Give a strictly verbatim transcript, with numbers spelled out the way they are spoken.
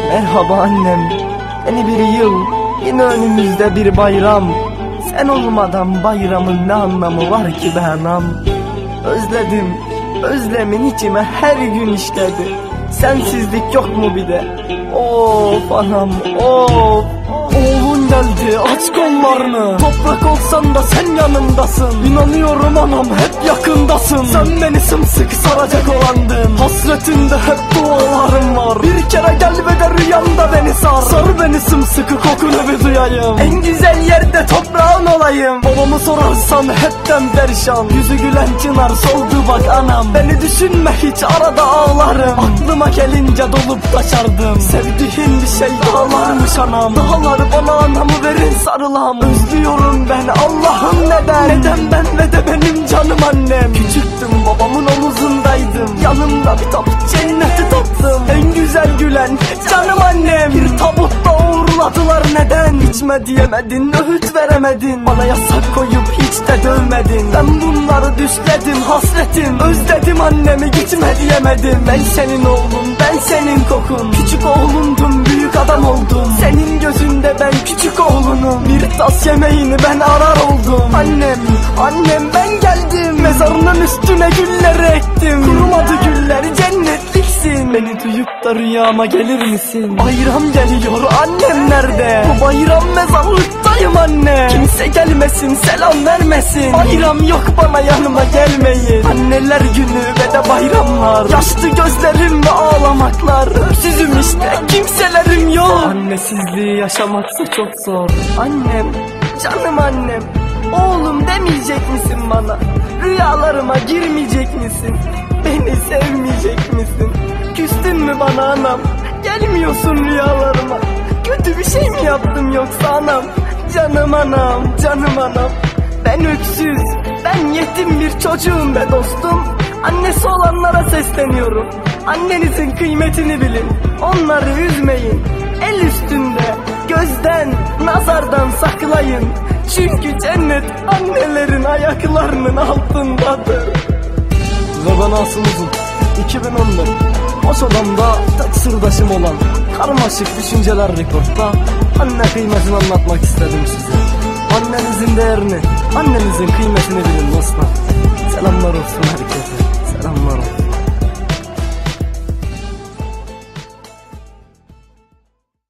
Merhaba annem, yeni bir yıl, yine önümüzde bir bayram. Sen olmadan bayramın ne anlamı var ki be anam? Özledim, özlemin içime her gün işledi. Sensizlik yok mu bir de? Of anam, of. Oğlun geldi, aç kollarını. Toprak olsan da sen yanımdasın. İnanıyorum anam, hep yakındasın. Sen beni sımsıkı saracak olandın. Hasretinde hep dualarım var. Bir kere gel ve de rüyamda beni sar. Sar beni sımsıkı, kokunu bir duyayım. En güzel yerde toprağın olayım. Babamı sorarsan hepten perişan. Yüzü gülen çınar soldu bak anam. Beni düşünme hiç, arada ağlarım. Aklıma gelince dolup taşardım. Sevdiğin bir şey dağlarmış anam. Dağlar bana anamı verin sarılam. Özlüyorum ben Allah'ım neden? Neden ben ve de benim canım annem? Küçüktüm, babamın omuzundaydım. Yanımda bir tabut cenneti tattım. En güzel gülen canım annem. Bir tabutta uğurladılar neden? İçme diyemedin, öğüt veremedin. Bana yasak koyup hiç de dövmedin. Ben bunları düşledim, hasretim. Özledim annemi, gitme diyemedim. Ben senin oğlun, ben senin kokun. Küçük oğlundum, büyük adam oldum. Senin gözünde ben küçük oğlunum. Bir tas yemeğini ben arar oldum. Annem, annem ben geldim. Mezarının üstüne güller ektim. Kurumadı güller, cennetliksin. Beni duyup da rüyama gelir misin? Bayram geliyor, annem nerede? Bu bayram mezarlıktayım anne. Kimse gelmesin, selam vermesin. Bayram yok bana, yanıma gelmeyin. Anneler günü ve de bayramlar. Yaşlı gözlerim ve ağlamaklar. Öksüzüm işte, kimselerim yok. Annesizliği yaşamaksa çok zor. Annem, canım annem. Oğlum demeyecek misin bana? Rüyalarıma girmeyecek misin? Beni sevmeyecek misin? Küstün mü bana anam? Gelmiyorsun rüyalarıma. Kötü bir şey mi yaptım yoksa anam? Canım anam, canım anam. Ben öksüz, ben yetim bir çocuğum be dostum. Annesi olanlara sesleniyorum. Annenizin kıymetini bilin, onları üzmeyin. El üstünde, gözden, nazardan saklayın. Çünkü cennet annelerin ayaklarının altındadır. Ve ben asıl uzun iki bin on dört boş odamda tek sırdaşım olan karmaşık düşünceler rekortta anne kıymetini anlatmak istedim size. Annenizin değerini, annenizin kıymetini bilin dostlar. Selamlar olsun herkese.